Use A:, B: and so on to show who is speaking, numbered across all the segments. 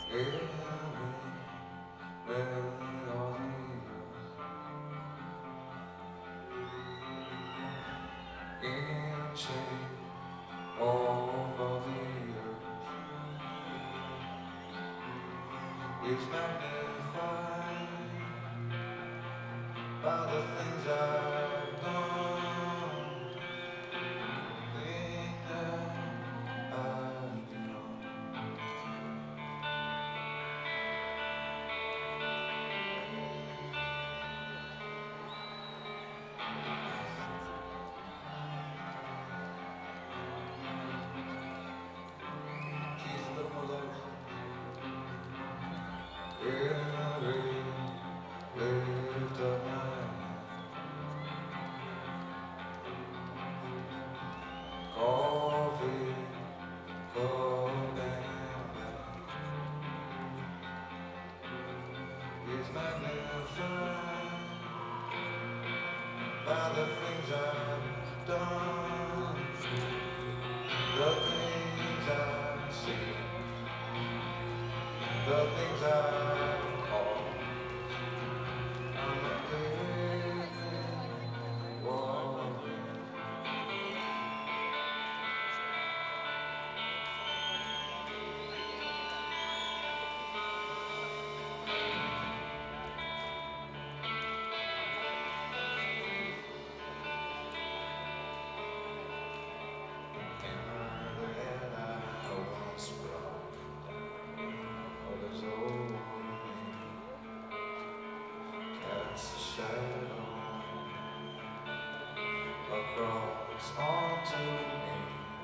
A: Is magnified by the things I've done, things that I've done. Keith, a little more loud. Lift up my coffee, cup and is magnified by the things I've done, the things I've seen, the things I've called. I'm a living walking. Across onto me.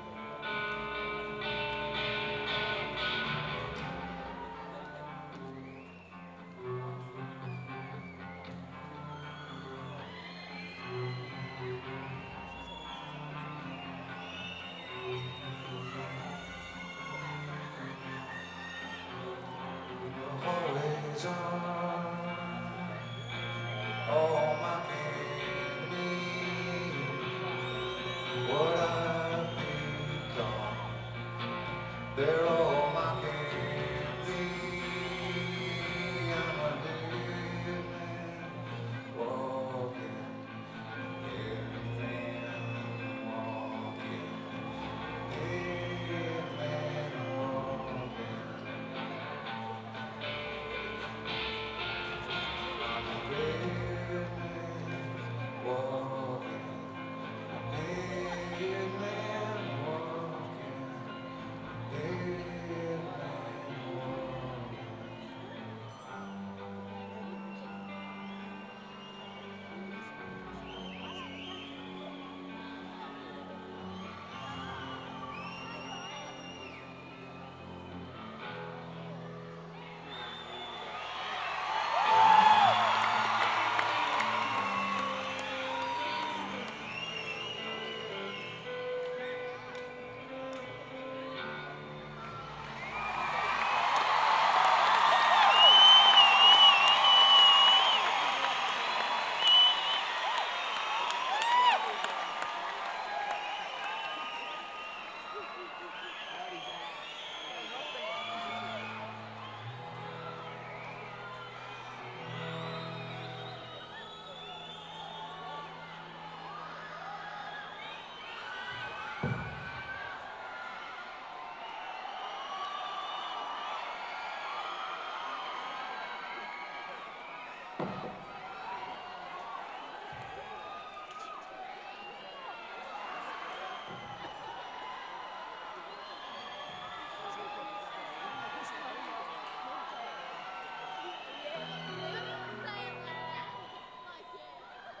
A: Always on all my need, what I've become. There